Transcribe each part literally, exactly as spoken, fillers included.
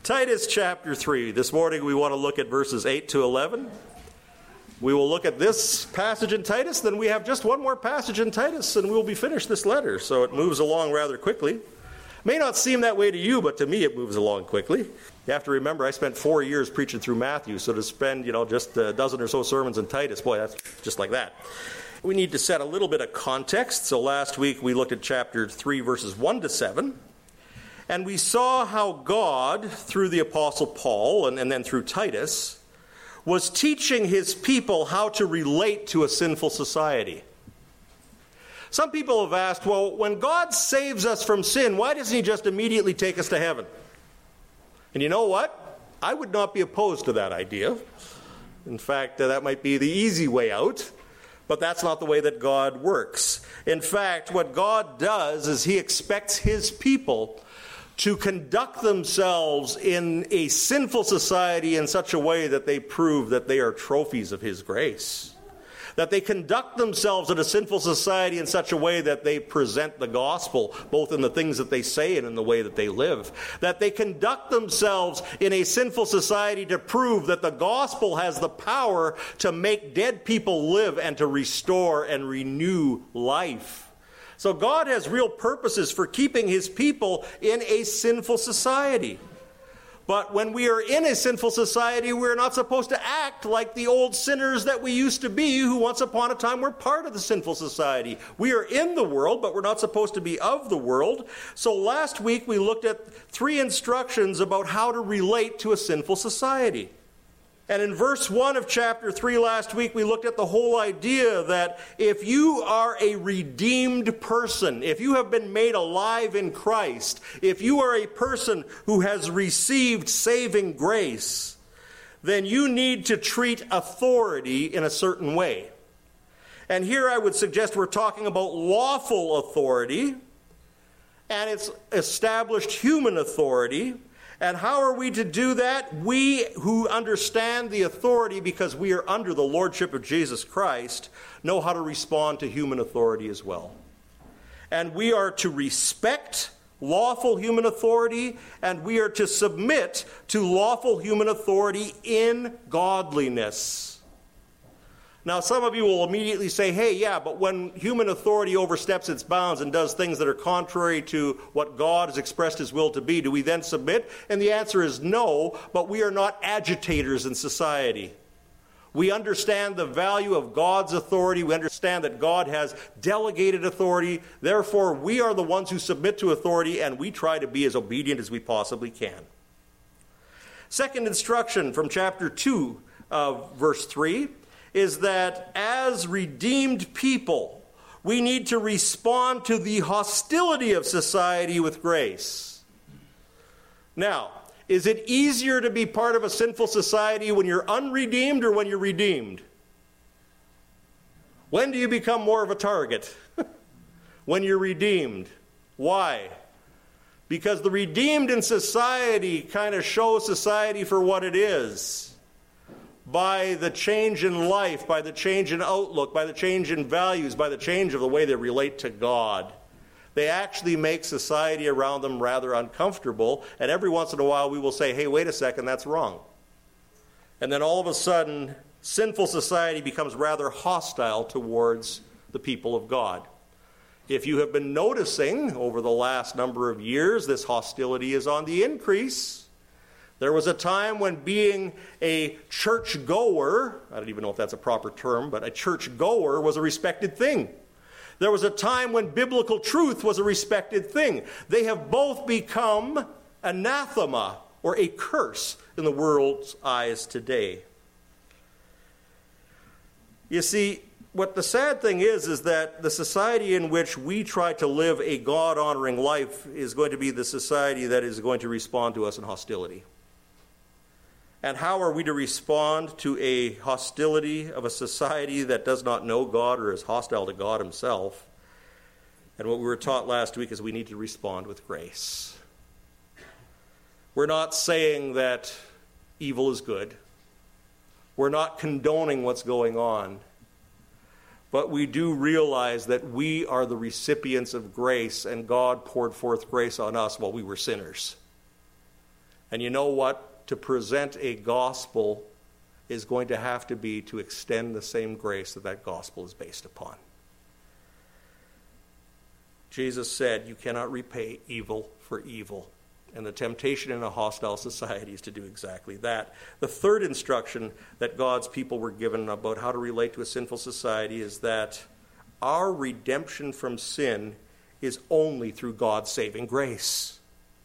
Titus chapter three. This morning we want to look at verses eight to eleven. We will look at this passage in Titus, then we have just one more passage in Titus, and we'll be finished this letter. So it moves along rather quickly. May not seem that way to you, but to me it moves along quickly. You have to remember, I spent four years preaching through Matthew, so to spend, you know, just a dozen or so sermons in Titus, boy, that's just like that. We need to set a little bit of context. So last week we looked at chapter three, verses one to seven. And we saw how God, through the Apostle Paul and, and then through Titus, was teaching his people how to relate to a sinful society. Some people have asked, well, when God saves us from sin, why doesn't he just immediately take us to heaven? And you know what? I would not be opposed to that idea. In fact, uh, that might be the easy way out. But that's not the way that God works. In fact, what God does is he expects his people to conduct themselves in a sinful society in such a way that they prove that they are trophies of his grace. That they conduct themselves in a sinful society in such a way that they present the gospel, both in the things that they say and in the way that they live. That they conduct themselves in a sinful society to prove that the gospel has the power to make dead people live and to restore and renew life. So God has real purposes for keeping his people in a sinful society. But when we are in a sinful society, we're not supposed to act like the old sinners that we used to be, who once upon a time were part of the sinful society. We are in the world, but we're not supposed to be of the world. So last week we looked at three instructions about how to relate to a sinful society. And in verse one of chapter three last week, we looked at the whole idea that if you are a redeemed person, if you have been made alive in Christ, if you are a person who has received saving grace, then you need to treat authority in a certain way. And here I would suggest we're talking about lawful authority, and it's established human authority. And how are we to do that? We who understand the authority because we are under the lordship of Jesus Christ know how to respond to human authority as well. And we are to respect lawful human authority, and we are to submit to lawful human authority in godliness. Now, some of you will immediately say, hey, yeah, but when human authority oversteps its bounds and does things that are contrary to what God has expressed his will to be, do we then submit? And the answer is no, but we are not agitators in society. We understand the value of God's authority. We understand that God has delegated authority. Therefore, we are the ones who submit to authority, and we try to be as obedient as we possibly can. Second instruction from chapter two of verse three. Is that as redeemed people, we need to respond to the hostility of society with grace. Now, is it easier to be part of a sinful society when you're unredeemed or when you're redeemed? When do you become more of a target? When you're redeemed. Why? Because the redeemed in society kind of show society for what it is. By the change in life, by the change in outlook, by the change in values, by the change of the way they relate to God. They actually make society around them rather uncomfortable, and every once in a while we will say, hey, wait a second, that's wrong. And then all of a sudden, sinful society becomes rather hostile towards the people of God. If you have been noticing over the last number of years, this hostility is on the increase. There was a time when being a church-goer, I don't even know if that's a proper term, but a church-goer was a respected thing. There was a time when biblical truth was a respected thing. They have both become anathema, or a curse, in the world's eyes today. You see, what the sad thing is, is that the society in which we try to live a God-honoring life is going to be the society that is going to respond to us in hostility. And how are we to respond to a hostility of a society that does not know God or is hostile to God himself? And what we were taught last week is we need to respond with grace. We're not saying that evil is good. We're not condoning what's going on. But we do realize that we are the recipients of grace, and God poured forth grace on us while we were sinners. And you know what? To present a gospel is going to have to be to extend the same grace that that gospel is based upon. Jesus said, you cannot repay evil for evil. And the temptation in a hostile society is to do exactly that. The third instruction that God's people were given about how to relate to a sinful society is that our redemption from sin is only through God's saving grace.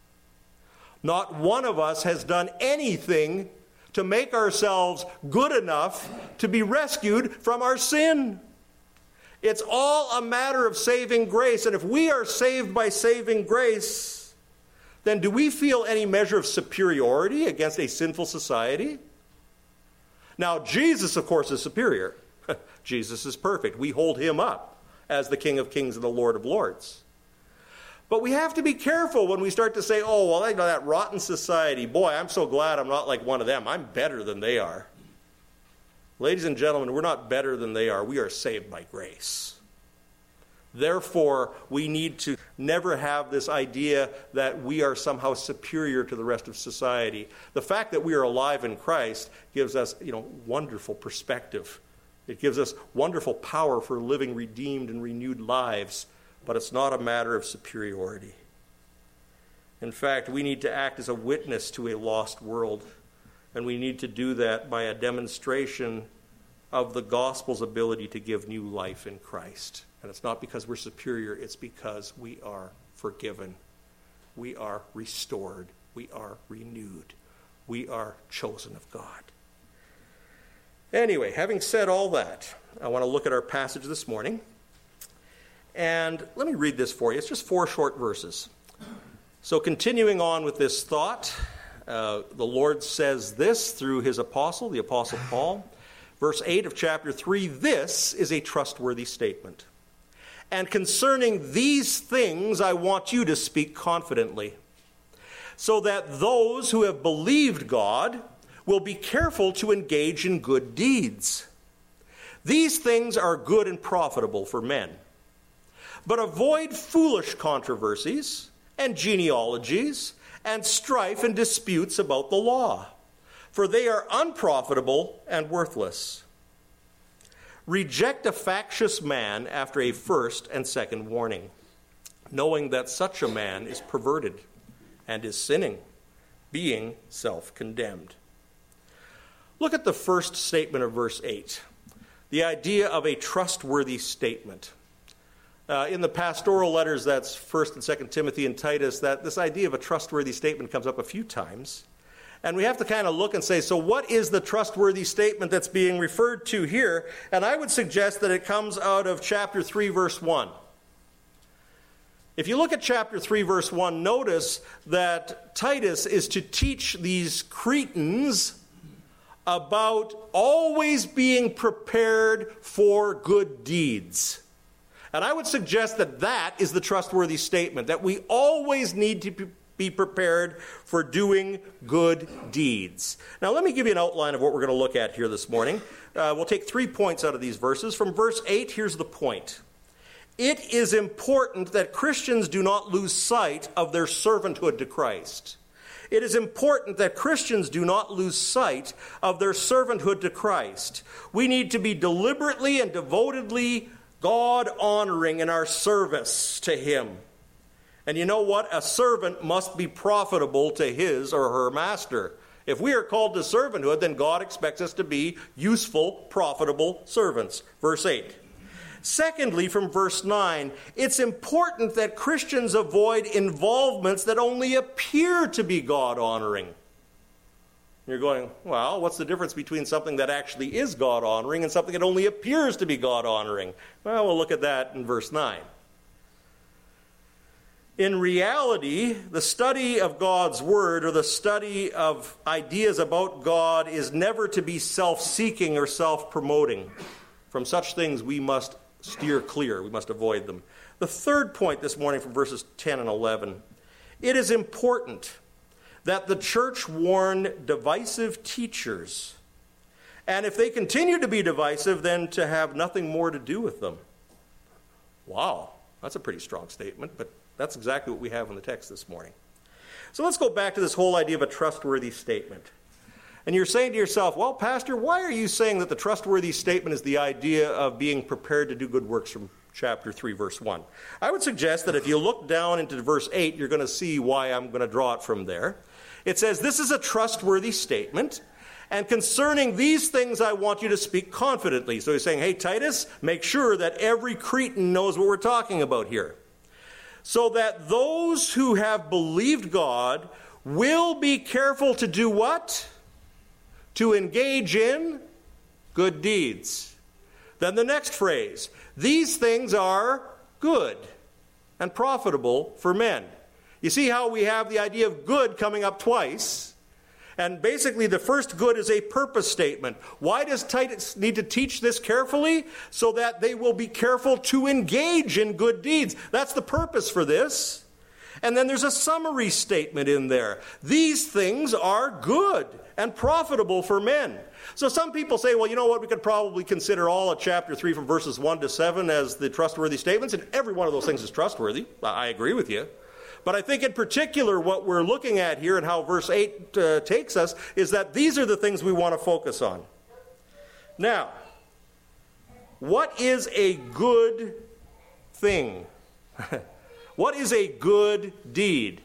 Not one of us has done anything to make ourselves good enough to be rescued from our sin. It's all a matter of saving grace. And if we are saved by saving grace, then do we feel any measure of superiority against a sinful society? Now, Jesus, of course, is superior. Jesus is perfect. We hold him up as the King of Kings and the Lord of Lords. But we have to be careful when we start to say, oh, well, I know that rotten society. Boy, I'm so glad I'm not like one of them. I'm better than they are. Ladies and gentlemen, we're not better than they are. We are saved by grace. Therefore, we need to never have this idea that we are somehow superior to the rest of society. The fact that we are alive in Christ gives us, you know, wonderful perspective. It gives us wonderful power for living redeemed and renewed lives, but it's not a matter of superiority. In fact, we need to act as a witness to a lost world, and we need to do that by a demonstration of the gospel's ability to give new life in Christ. And it's not because we're superior, it's because we are forgiven. We are restored. We are renewed. We are chosen of God. Anyway, having said all that, I want to look at our passage this morning. And let me read this for you. It's just four short verses. So continuing on with this thought, uh, the Lord says this through his apostle, the Apostle Paul. Verse eight of chapter three, this is a trustworthy statement. And concerning these things I want you to speak confidently, so that those who have believed God will be careful to engage in good deeds. These things are good and profitable for men. But avoid foolish controversies and genealogies and strife and disputes about the law, for they are unprofitable and worthless. Reject a factious man after a first and second warning, knowing that such a man is perverted and is sinning, being self-condemned. Look at the first statement of verse eight, the idea of a trustworthy statement. Uh, in the pastoral letters, that's First and Second Timothy and Titus, that this idea of a trustworthy statement comes up a few times. And we have to kind of look and say, so what is the trustworthy statement that's being referred to here? And I would suggest that it comes out of chapter three, verse one. If you look at chapter three, verse one, notice that Titus is to teach these Cretans about always being prepared for good deeds. And I would suggest that that is the trustworthy statement, that we always need to be prepared for doing good deeds. Now, let me give you an outline of what we're going to look at here this morning. Uh, we'll take three points out of these verses. From verse eight, here's the point. It is important that Christians do not lose sight of their servanthood to Christ. It is important that Christians do not lose sight of their servanthood to Christ. We need to be deliberately and devotedly God-honoring in our service to him. And you know what? A servant must be profitable to his or her master. If we are called to servanthood, then God expects us to be useful, profitable servants. Verse eight. Secondly, from verse nine, it's important that Christians avoid involvements that only appear to be God-honoring. You're going, well, what's the difference between something that actually is God-honoring and something that only appears to be God-honoring? Well, we'll look at that in verse nine. In reality, the study of God's Word or the study of ideas about God is never to be self-seeking or self-promoting. From such things we must steer clear. We must avoid them. The third point this morning from verses ten and eleven. It is important that the church warn divisive teachers, and if they continue to be divisive, then to have nothing more to do with them. Wow, that's a pretty strong statement, but that's exactly what we have in the text this morning. So let's go back to this whole idea of a trustworthy statement. And you're saying to yourself, well, Pastor, why are you saying that the trustworthy statement is the idea of being prepared to do good works from chapter three, verse one? I would suggest that if you look down into verse eight, you're going to see why I'm going to draw it from there. It says, this is a trustworthy statement, and concerning these things I want you to speak confidently. So he's saying, hey, Titus, make sure that every Cretan knows what we're talking about here. So that those who have believed God will be careful to do what? To engage in good deeds. Then the next phrase, these things are good and profitable for men. You see how we have the idea of good coming up twice? And basically the first good is a purpose statement. Why does Titus need to teach this carefully? So that they will be careful to engage in good deeds. That's the purpose for this. And then there's a summary statement in there. These things are good and profitable for men. So some people say, well, you know what, we could probably consider all of chapter three from verses one to seven as the trustworthy statements, and every one of those things is trustworthy. I agree with you. But I think in particular what we're looking at here and how verse eight uh, takes us is that these are the things we want to focus on. Now, what is a good thing? What is a good deed?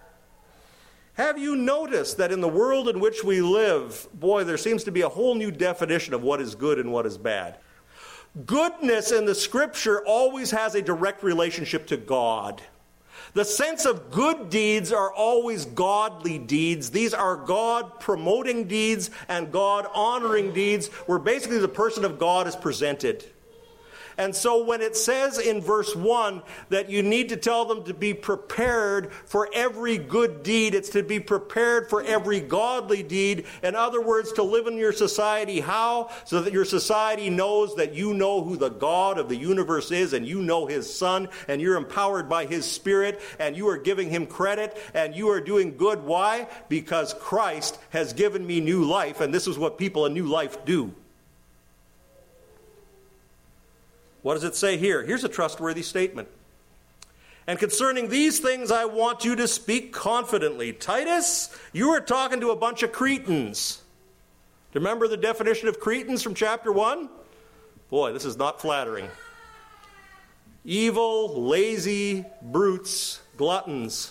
Have you noticed that in the world in which we live, boy, there seems to be a whole new definition of what is good and what is bad. Goodness in the Scripture always has a direct relationship to God. The sense of good deeds are always godly deeds. These are God-promoting deeds and God-honoring deeds where basically the person of God is presented. And so when it says in verse one that you need to tell them to be prepared for every good deed, it's to be prepared for every godly deed. In other words, to live in your society. How? So that your society knows that you know who the God of the universe is and you know His Son and you're empowered by His Spirit and you are giving Him credit and you are doing good. Why? Because Christ has given me new life, and this is what people in new life do. What does it say here? Here's a trustworthy statement. And concerning these things, I want you to speak confidently. Titus, you are talking to a bunch of Cretans. Do you remember the definition of Cretans from chapter one? Boy, this is not flattering. Evil, lazy, brutes, gluttons.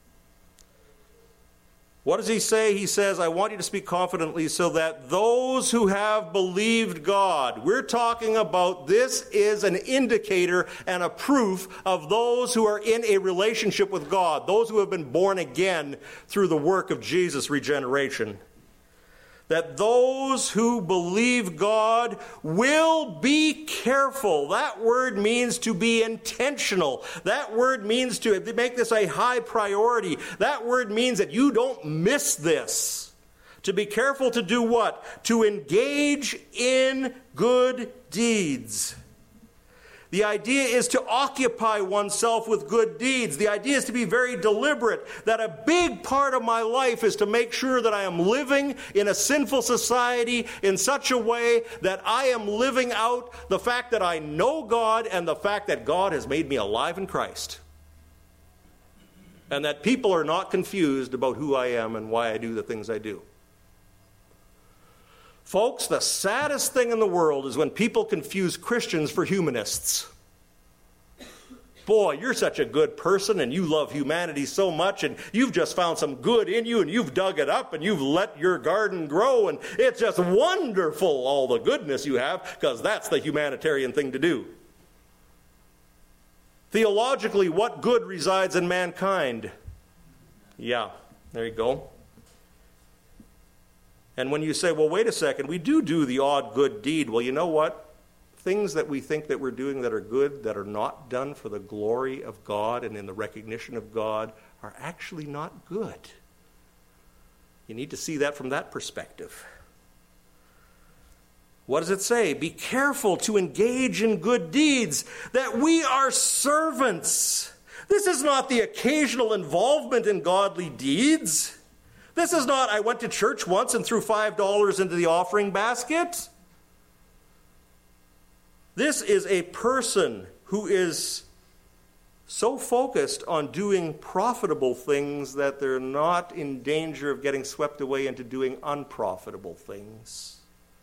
What does he say? He says, I want you to speak confidently so that those who have believed God, we're talking about this is an indicator and a proof of those who are in a relationship with God, those who have been born again through the work of Jesus' regeneration. That those who believe God will be careful. That word means to be intentional. That word means to make this a high priority. That word means that you don't miss this. To be careful to do what? To engage in good deeds. The idea is to occupy oneself with good deeds. The idea is to be very deliberate, that a big part of my life is to make sure that I am living in a sinful society in such a way that I am living out the fact that I know God and the fact that God has made me alive in Christ. And that people are not confused about who I am and why I do the things I do. Folks, the saddest thing in the world is when people confuse Christians for humanists. Boy, you're such a good person and you love humanity so much and you've just found some good in you and you've dug it up and you've let your garden grow and it's just wonderful, all the goodness you have, because that's the humanitarian thing to do. Theologically, what good resides in mankind? Yeah, there you go. And when you say, well, wait a second, we do do the odd good deed. Well, you know what? Things that we think that we're doing that are good, that are not done for the glory of God and in the recognition of God, are actually not good. You need to see that from that perspective. What does it say? Be careful to engage in good deeds, that we are servants. This is not the occasional involvement in godly deeds. This is not, I went to church once and threw five dollars into the offering basket. This is a person who is so focused on doing profitable things that they're not in danger of getting swept away into doing unprofitable things.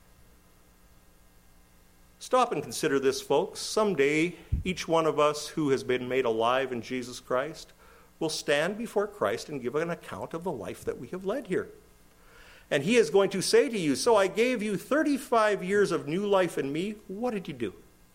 Stop and consider this, folks. Someday, each one of us who has been made alive in Jesus Christ will stand before Christ and give an account of the life that we have led here. And he is going to say to you, so I gave you thirty-five years of new life in me. What did you do?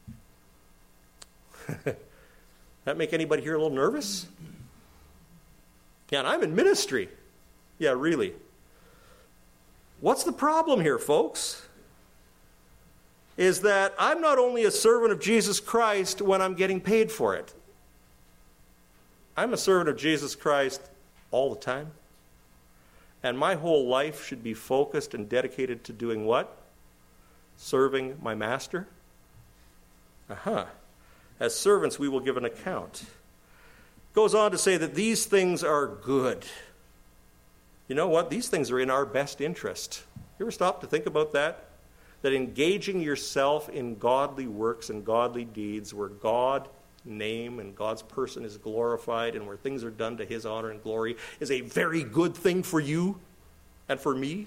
That make anybody here a little nervous? Yeah, and I'm in ministry. Yeah, really. What's the problem here, folks? Is that I'm not only a servant of Jesus Christ when I'm getting paid for it. I'm a servant of Jesus Christ all the time. And my whole life should be focused and dedicated to doing what? Serving my master? Uh-huh. As servants, we will give an account. Goes on to say that these things are good. You know what? These things are in our best interest. You ever stop to think about that? That engaging yourself in godly works and godly deeds where God's name and God's person is glorified and where things are done to his honor and glory is a very good thing for you and for me.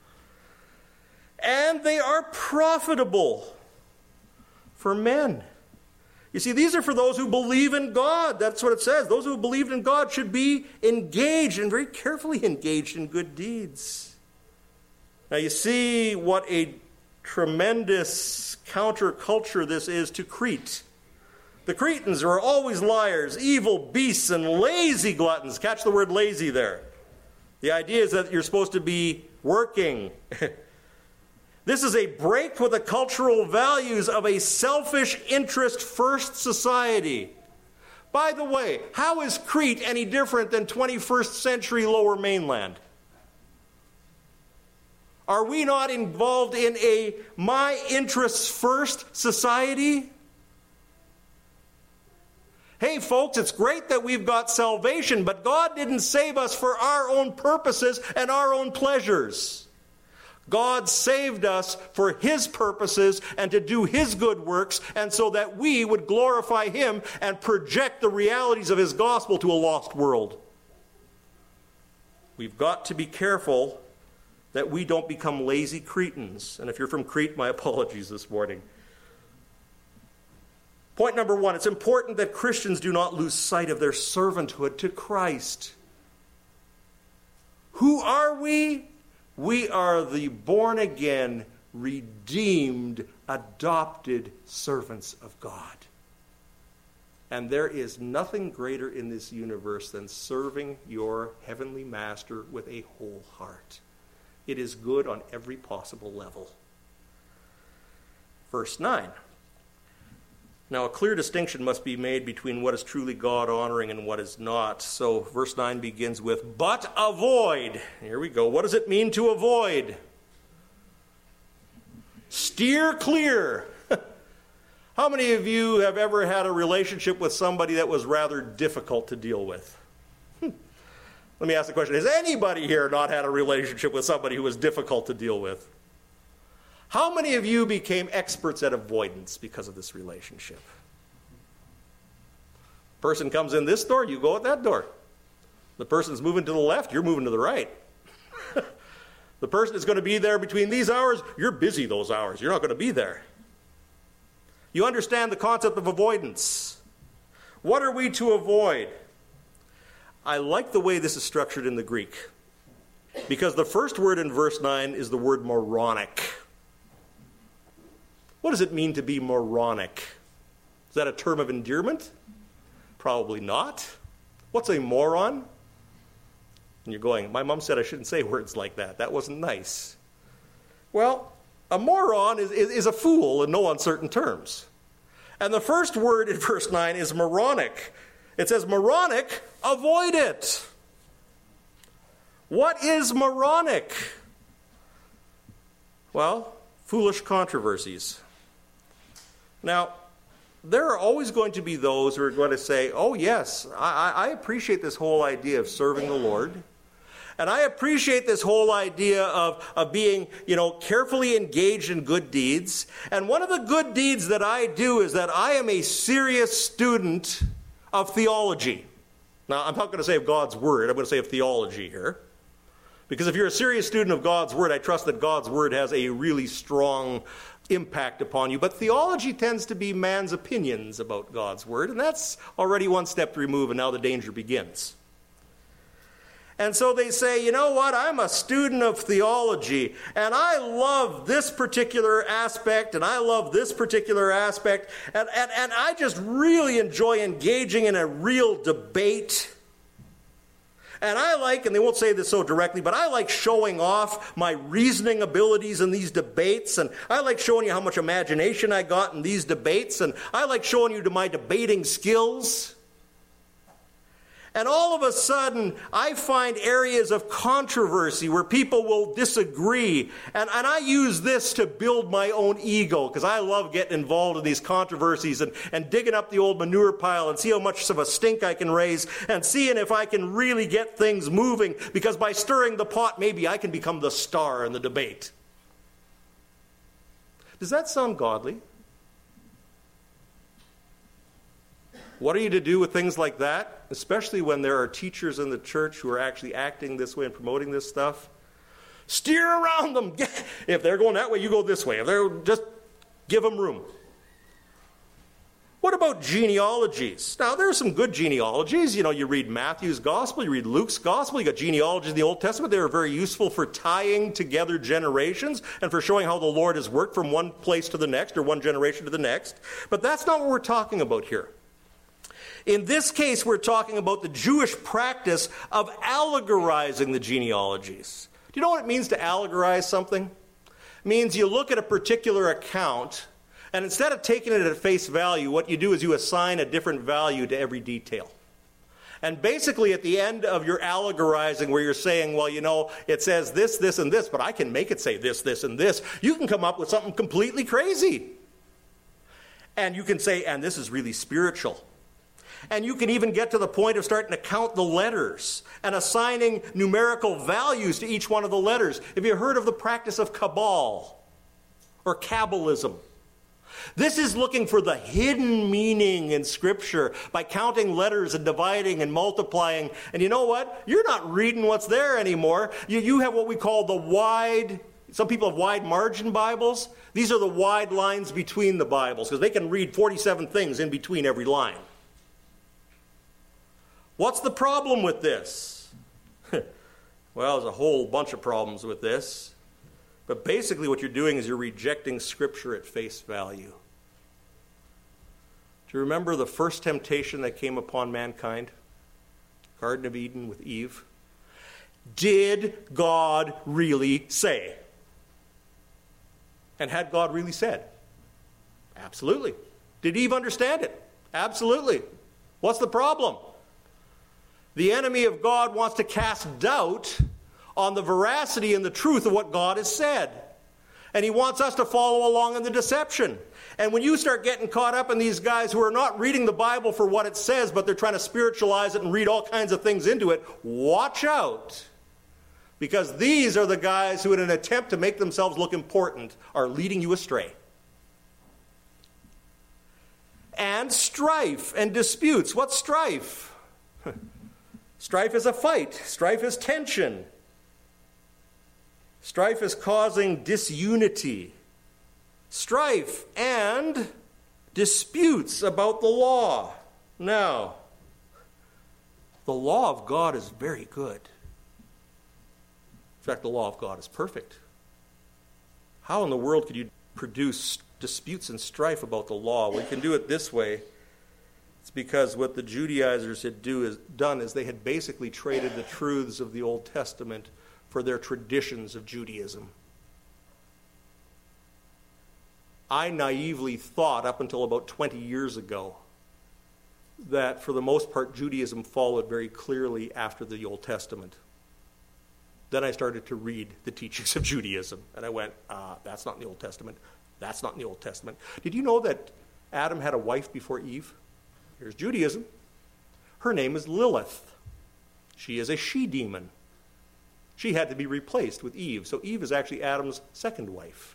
And they are profitable for men. You see, these are for those who believe in God. That's what it says. Those who believe in God should be engaged and very carefully engaged in good deeds. Now you see what a tremendous counterculture this is to Crete. The Cretans are always liars, evil beasts, and lazy gluttons. Catch the word lazy there. The idea is that you're supposed to be working. This is a break with the cultural values of a selfish interest-first society. By the way, how is Crete any different than twenty-first century Lower Mainland? Are we not involved in a my interests first society? Hey folks, it's great that we've got salvation, but God didn't save us for our own purposes and our own pleasures. God saved us for his purposes and to do his good works, and so that we would glorify him and project the realities of his gospel to a lost world. We've got to be careful that we don't become lazy Cretans. And if you're from Crete, my apologies this morning. Point number one, it's important that Christians do not lose sight of their servanthood to Christ. Who are we? We are the born-again, redeemed, adopted servants of God. And there is nothing greater in this universe than serving your heavenly master with a whole heart. It is good on every possible level. Verse nine. Now, a clear distinction must be made between what is truly God-honoring and what is not. So, verse nine begins with, but avoid. Here we go. What does it mean to avoid? Steer clear. How many of you have ever had a relationship with somebody that was rather difficult to deal with? Let me ask the question, has anybody here not had a relationship with somebody who was difficult to deal with? How many of you became experts at avoidance because of this relationship? Person comes in this door, you go at that door. The person's moving to the left, you're moving to the right. The person is going to be there between these hours, you're busy those hours. You're not going to be there. You understand the concept of avoidance. What are we to avoid? I like the way this is structured in the Greek, because the first word in verse nine is the word moronic. What does it mean to be moronic? Is that a term of endearment? Probably not. What's a moron? And you're going, my mom said I shouldn't say words like that. That wasn't nice. Well, a moron is, is, is a fool in no uncertain terms. And the first word in verse nine is moronic. It says, moronic, avoid it. What is moronic? Well, foolish controversies. Now, there are always going to be those who are going to say, oh yes, I, I appreciate this whole idea of serving the Lord. And I appreciate this whole idea of, of being, you know, carefully engaged in good deeds. And one of the good deeds that I do is that I am a serious student of theology. Now, I'm not going to say of God's Word. I'm going to say of theology here. Because if you're a serious student of God's Word, I trust that God's Word has a really strong impact upon you. But theology tends to be man's opinions about God's Word, and that's already one step to remove, and now the danger begins. And so they say, you know what, I'm a student of theology, and I love this particular aspect, and I love this particular aspect, and, and, and I just really enjoy engaging in a real debate. And I like, and they won't say this so directly, but I like showing off my reasoning abilities in these debates, and I like showing you how much imagination I got in these debates, and I like showing you to my debating skills. And all of a sudden, I find areas of controversy where people will disagree. And, and I use this to build my own ego, because I love getting involved in these controversies and, and digging up the old manure pile and see how much of a stink I can raise and seeing if I can really get things moving, because by stirring the pot, maybe I can become the star in the debate. Does that sound godly? What are you to do with things like that? Especially when there are teachers in the church who are actually acting this way and promoting this stuff. Steer around them. If they're going that way, you go this way. If they're just give them room. What about genealogies? Now, there are some good genealogies. You know, you read Matthew's gospel, you read Luke's gospel, you got genealogies in the Old Testament. They are very useful for tying together generations and for showing how the Lord has worked from one place to the next or one generation to the next. But that's not what we're talking about here. In this case, we're talking about the Jewish practice of allegorizing the genealogies. Do you know what it means to allegorize something? It means you look at a particular account, and instead of taking it at face value, what you do is you assign a different value to every detail. And basically, at the end of your allegorizing, where you're saying, well, you know, it says this, this, and this, but I can make it say this, this, and this, you can come up with something completely crazy. And you can say, and this is really spiritual. And you can even get to the point of starting to count the letters and assigning numerical values to each one of the letters. Have you heard of the practice of Kabbalah or Kabbalism? This is looking for the hidden meaning in Scripture by counting letters and dividing and multiplying. And you know what? You're not reading what's there anymore. You, you have what we call the wide, some people have wide margin Bibles. These are the wide lines between the Bibles, because they can read forty-seven things in between every line. What's the problem with this? Well, there's a whole bunch of problems with this. But basically what you're doing is you're rejecting Scripture at face value. Do you remember the first temptation that came upon mankind? Garden of Eden with Eve. Did God really say? And had God really said? Absolutely. Did Eve understand it? Absolutely. What's the problem? The enemy of God wants to cast doubt on the veracity and the truth of what God has said. And he wants us to follow along in the deception. And when you start getting caught up in these guys who are not reading the Bible for what it says, but they're trying to spiritualize it and read all kinds of things into it, watch out. Because these are the guys who, in an attempt to make themselves look important, are leading you astray. And strife and disputes. What's strife? Strife is a fight. Strife is tension. Strife is causing disunity. Strife and disputes about the law. Now, the law of God is very good. In fact, the law of God is perfect. How in the world could you produce disputes and strife about the law? We can do it this way. It's because what the Judaizers had do is, done is they had basically traded the truths of the Old Testament for their traditions of Judaism. I naively thought up until about twenty years ago that for the most part Judaism followed very clearly after the Old Testament. Then I started to read the teachings of Judaism, and I went, ah, that's not in the Old Testament. That's not in the Old Testament. Did you know that Adam had a wife before Eve? Here's Judaism. Her name is Lilith. She is a she-demon. She had to be replaced with Eve. So Eve is actually Adam's second wife.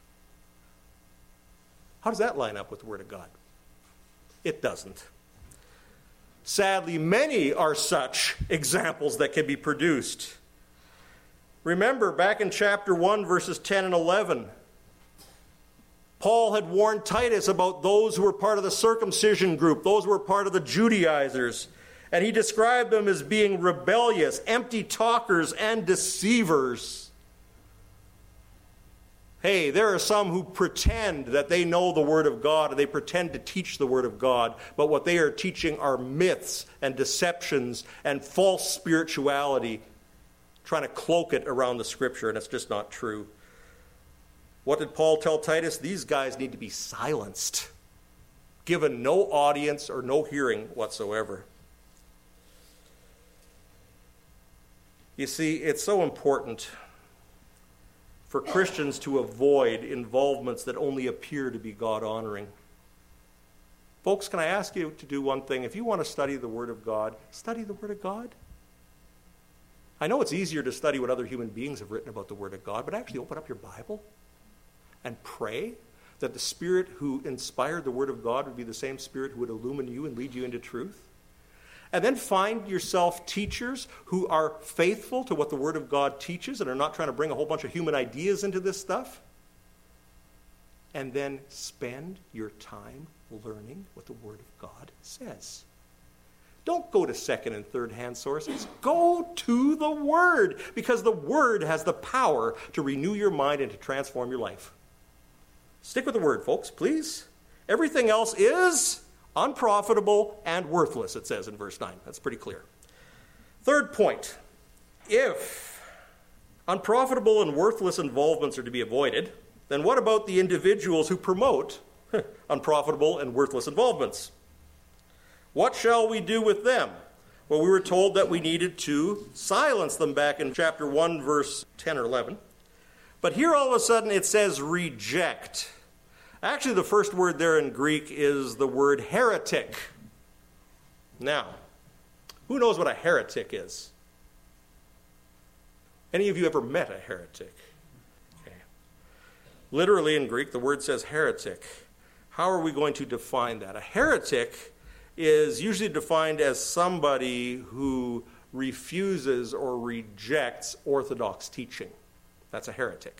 How does that line up with the Word of God? It doesn't. Sadly, many are such examples that can be produced. Remember, back in chapter one, verses ten and eleven, Paul had warned Titus about those who were part of the circumcision group, those who were part of the Judaizers, and he described them as being rebellious, empty talkers, and deceivers. Hey, there are some who pretend that they know the Word of God, and they pretend to teach the Word of God, but what they are teaching are myths and deceptions and false spirituality, trying to cloak it around the Scripture, and it's just not true. What did Paul tell Titus? These guys need to be silenced, given no audience or no hearing whatsoever. You see, it's so important for Christians to avoid involvements that only appear to be God-honoring. Folks, can I ask you to do one thing? If you want to study the Word of God, study the Word of God. I know it's easier to study what other human beings have written about the Word of God, but actually open up your Bible and pray that the Spirit who inspired the Word of God would be the same Spirit who would illumine you and lead you into truth. And then find yourself teachers who are faithful to what the Word of God teaches and are not trying to bring a whole bunch of human ideas into this stuff. And then spend your time learning what the Word of God says. Don't go to second and third hand sources. Go to the Word, because the Word has the power to renew your mind and to transform your life. Stick with the Word, folks, please. Everything else is unprofitable and worthless, it says in verse nine. That's pretty clear. Third point, if unprofitable and worthless involvements are to be avoided, then what about the individuals who promote unprofitable and worthless involvements? What shall we do with them? Well, we were told that we needed to silence them back in chapter one, verse ten or eleven. But here all of a sudden it says reject. Actually, the first word there in Greek is the word heretic. Now, who knows what a heretic is? Any of you ever met a heretic? Okay. Literally in Greek, the word says heretic. How are we going to define that? A heretic is usually defined as somebody who refuses or rejects orthodox teaching. That's a heretic.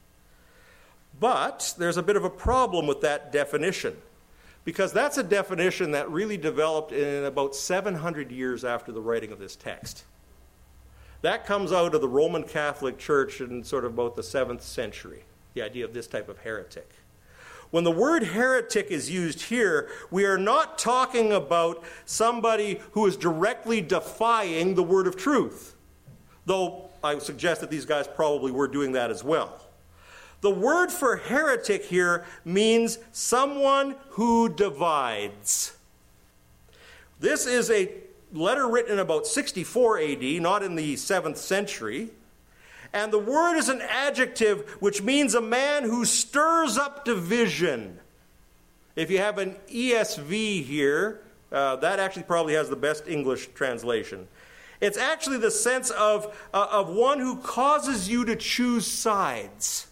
But there's a bit of a problem with that definition, because that's a definition that really developed in about seven hundred years after the writing of this text. That comes out of the Roman Catholic Church in sort of about the seventh century, the idea of this type of heretic. When the word heretic is used here, we are not talking about somebody who is directly defying the word of truth, though I would suggest that these guys probably were doing that as well. The word for heretic here means someone who divides. This is a letter written in about sixty-four A D, not in the seventh century. And the word is an adjective which means a man who stirs up division. If you have an E S V here, uh, that actually probably has the best English translation. It's actually the sense of, uh, of one who causes you to choose sides.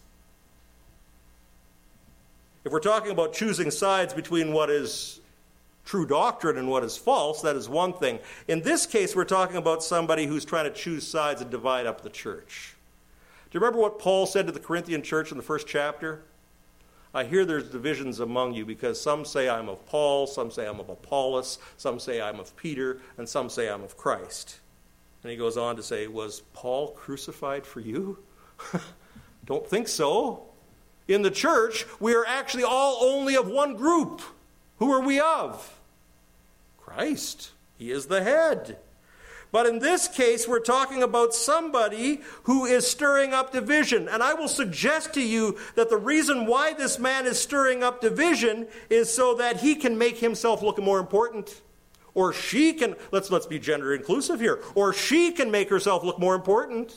If we're talking about choosing sides between what is true doctrine and what is false, that is one thing. In this case, we're talking about somebody who's trying to choose sides and divide up the church. Do you remember what Paul said to the Corinthian church in the first chapter? I hear there's divisions among you because some say I'm of Paul, some say I'm of Apollos, some say I'm of Peter, and some say I'm of Christ. And he goes on to say, was Paul crucified for you? Don't think so. In the church, we are actually all only of one group. Who are we of? Christ. He is the head. But in this case, we're talking about somebody who is stirring up division. And I will suggest to you that the reason why this man is stirring up division is so that he can make himself look more important. Or she can, let's, let's be gender inclusive here, or she can make herself look more important.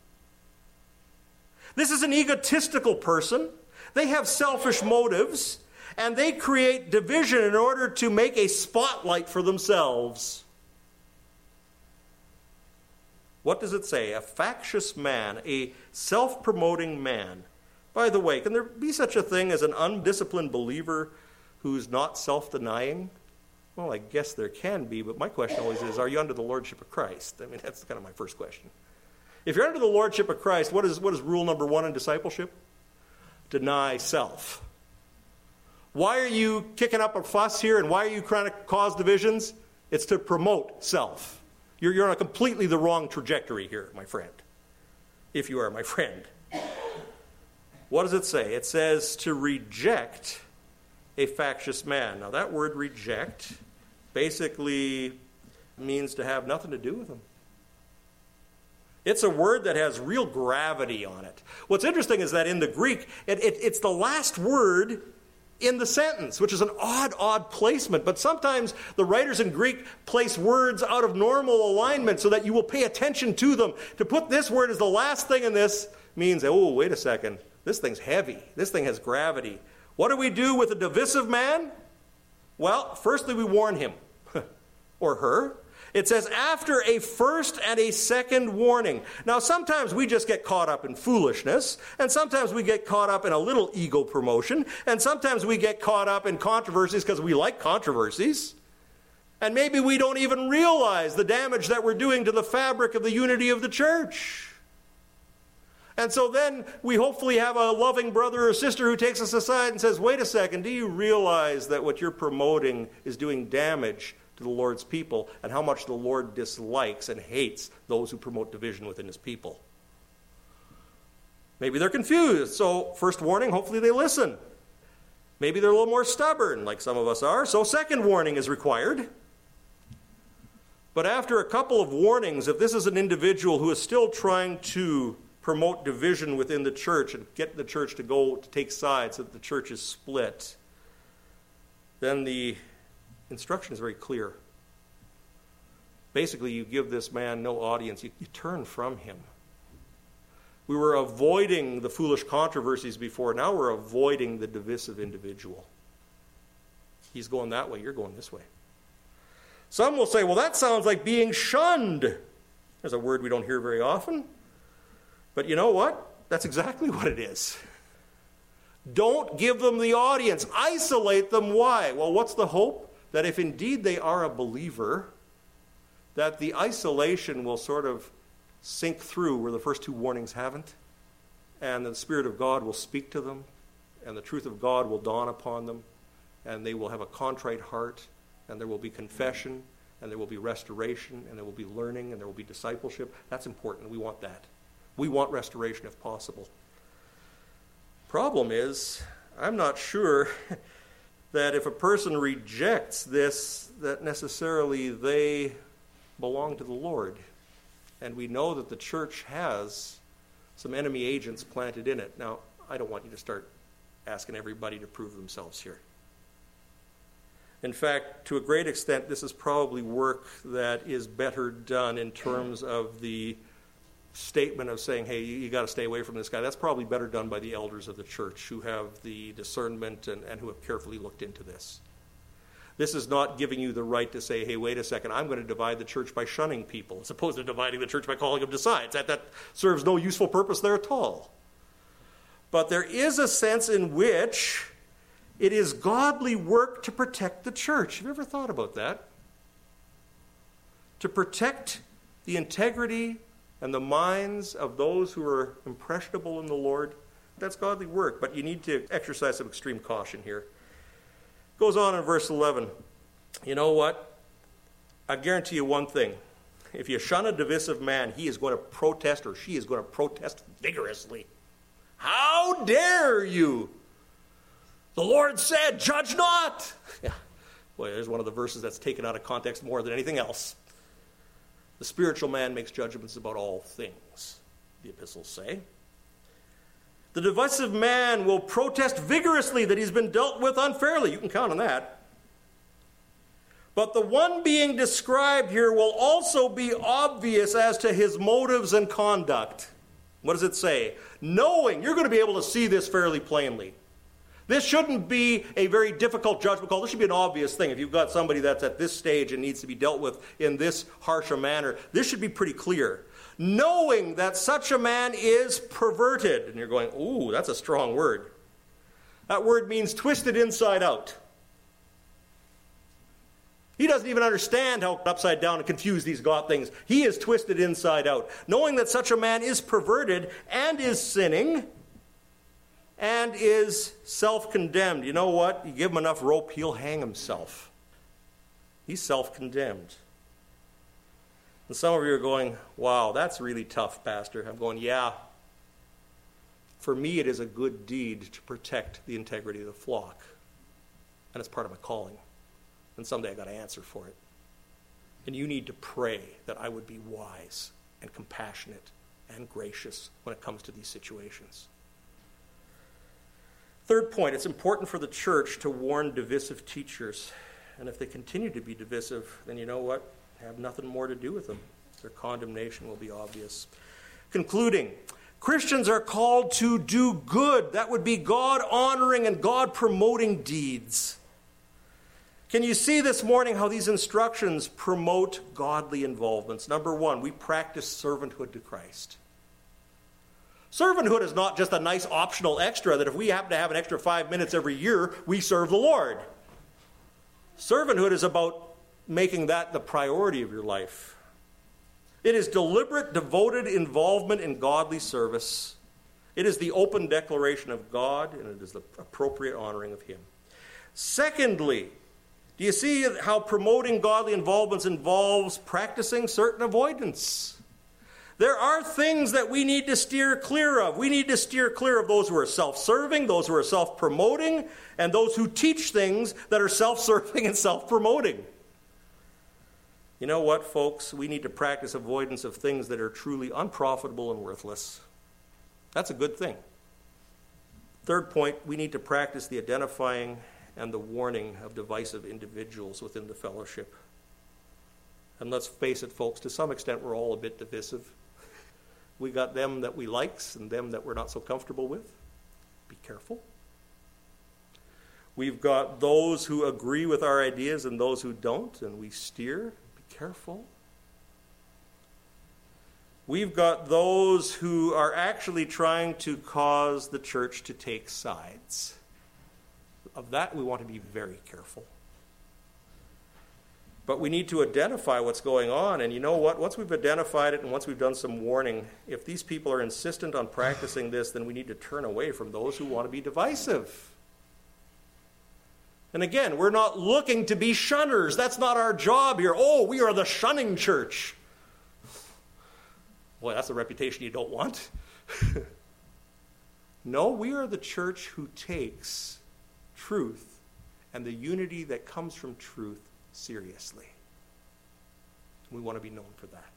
This is an egotistical person. They have selfish motives, and they create division in order to make a spotlight for themselves. What does it say? A factious man, a self-promoting man. By the way, can there be such a thing as an undisciplined believer who's not self-denying? Well, I guess there can be, but my question always is, are you under the lordship of Christ? I mean, that's kind of my first question. If you're under the lordship of Christ, what is, what is rule number one in discipleship? Deny self. Why are you kicking up a fuss here, and why are you trying to cause divisions? It's to promote self. You're, you're on a completely the wrong trajectory here, my friend, if you are my friend. What does it say? It says to reject a factious man. Now that word reject basically means to have nothing to do with him. It's a word that has real gravity on it. What's interesting is that in the Greek, it, it, it's the last word in the sentence, which is an odd, odd placement. But sometimes the writers in Greek place words out of normal alignment so that you will pay attention to them. To put this word as the last thing in this means, oh, wait a second, this thing's heavy. This thing has gravity. What do we do with a divisive man? Well, firstly, we warn him or her. It says, after a first and a second warning. Now, sometimes we just get caught up in foolishness, and sometimes we get caught up in a little ego promotion, and sometimes we get caught up in controversies because we like controversies. And maybe we don't even realize the damage that we're doing to the fabric of the unity of the church. And so then we hopefully have a loving brother or sister who takes us aside and says, wait a second, do you realize that what you're promoting is doing damage to the Lord's people, and how much the Lord dislikes and hates those who promote division within his people? Maybe they're confused, so first warning, hopefully they listen. Maybe they're a little more stubborn, like some of us are, so second warning is required. But after a couple of warnings, if this is an individual who is still trying to promote division within the church and get the church to go to take sides so that the church is split, then the instruction is very clear. Basically, you give this man no audience. You, you turn from him. We were avoiding the foolish controversies before. Now we're avoiding the divisive individual. He's going that way. You're going this way. Some will say, well, that sounds like being shunned. There's a word we don't hear very often. But you know what? That's exactly what it is. Don't give them the audience. Isolate them. Why? Well, what's the hope? That if indeed they are a believer, that the isolation will sort of sink through where the first two warnings haven't, and the Spirit of God will speak to them, and the truth of God will dawn upon them, and they will have a contrite heart, and there will be confession, and there will be restoration, and there will be learning, and there will be discipleship. That's important. We want that. We want restoration if possible. Problem is, I'm not sure that if a person rejects this, that necessarily they belong to the Lord. And we know that the church has some enemy agents planted in it. Now, I don't want you to start asking everybody to prove themselves here. In fact, to a great extent, this is probably work that is better done in terms of the statement of saying, hey, you, you got to stay away from this guy. That's probably better done by the elders of the church who have the discernment and, and who have carefully looked into this. This is not giving you the right to say, hey, wait a second, I'm going to divide the church by shunning people, as opposed to dividing the church by calling them to sides. That, that serves no useful purpose there at all. But there is a sense in which it is godly work to protect the church. Have you ever thought about that? To protect the integrity and the minds of those who are impressionable in the Lord, that's godly work. But you need to exercise some extreme caution here. Goes on in verse eleven. You know what? I guarantee you one thing. If you shun a divisive man, he is going to protest, or she is going to protest vigorously. How dare you? The Lord said, judge not. Yeah. Boy, there's one of the verses that's taken out of context more than anything else. The spiritual man makes judgments about all things, the epistles say. The divisive man will protest vigorously that he's been dealt with unfairly. You can count on that. But the one being described here will also be obvious as to his motives and conduct. What does it say? Knowing, you're going to be able to see this fairly plainly. This shouldn't be a very difficult judgment call. This should be an obvious thing. If you've got somebody that's at this stage and needs to be dealt with in this harsh a manner, this should be pretty clear. Knowing that such a man is perverted. And you're going, ooh, that's a strong word. That word means twisted inside out. He doesn't even understand how upside down and confused these got things. He is twisted inside out. Knowing that such a man is perverted and is sinning and is self-condemned. You know what? You give him enough rope, he'll hang himself. He's self-condemned. And some of you are going, wow, that's really tough, Pastor. I'm going, yeah. For me, it is a good deed to protect the integrity of the flock. And it's part of my calling. And someday I got to answer for it. And you need to pray that I would be wise and compassionate and gracious when it comes to these situations. Third point, it's important for the church to warn divisive teachers. And if they continue to be divisive, then you know what? Have nothing more to do with them. Their condemnation will be obvious. Concluding, Christians are called to do good. That would be God-honoring and God-promoting deeds. Can you see this morning how these instructions promote godly involvements? Number one, we practice servanthood to Christ. Servanthood is not just a nice optional extra that if we happen to have an extra five minutes every year, we serve the Lord. Servanthood is about making that the priority of your life. It is deliberate, devoted involvement in godly service. It is the open declaration of God, and it is the appropriate honoring of Him. Secondly, do you see how promoting godly involvements involves practicing certain avoidance? There are things that we need to steer clear of. We need to steer clear of those who are self-serving, those who are self-promoting, and those who teach things that are self-serving and self-promoting. You know what, folks? We need to practice avoidance of things that are truly unprofitable and worthless. That's a good thing. Third point, we need to practice the identifying and the warning of divisive individuals within the fellowship. And let's face it, folks, to some extent we're all a bit divisive. We got them that we likes and them that we're not so comfortable with. Be careful. We've got those who agree with our ideas and those who don't, and we steer. Be careful. We've got those who are actually trying to cause the church to take sides. Of that, we want to be very careful. But we need to identify what's going on. And you know what? Once we've identified it and once we've done some warning, if these people are insistent on practicing this, then we need to turn away from those who want to be divisive. And again, we're not looking to be shunners. That's not our job here. Oh, we are the shunning church. Boy, that's a reputation you don't want. No, we are the church who takes truth and the unity that comes from truth seriously. We want to be known for that.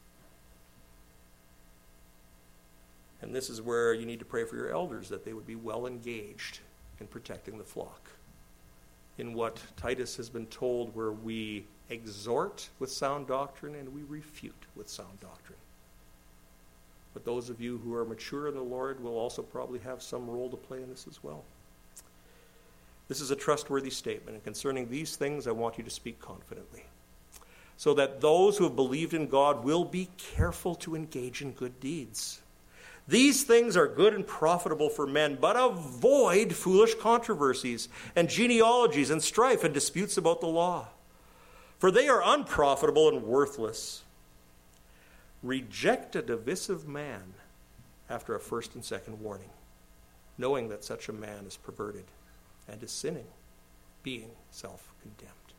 And this is where you need to pray for your elders, that they would be well engaged in protecting the flock. In what Titus has been told, where we exhort with sound doctrine and we refute with sound doctrine. But those of you who are mature in the Lord will also probably have some role to play in this as well. This is a trustworthy statement, and concerning these things I want you to speak confidently, so that those who have believed in God will be careful to engage in good deeds. These things are good and profitable for men, but avoid foolish controversies and genealogies and strife and disputes about the law, for they are unprofitable and worthless. Reject a divisive man after a first and second warning, knowing that such a man is perverted and is sinning, being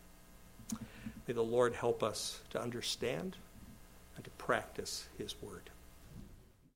self-condemned. May the Lord help us to understand and to practice His word.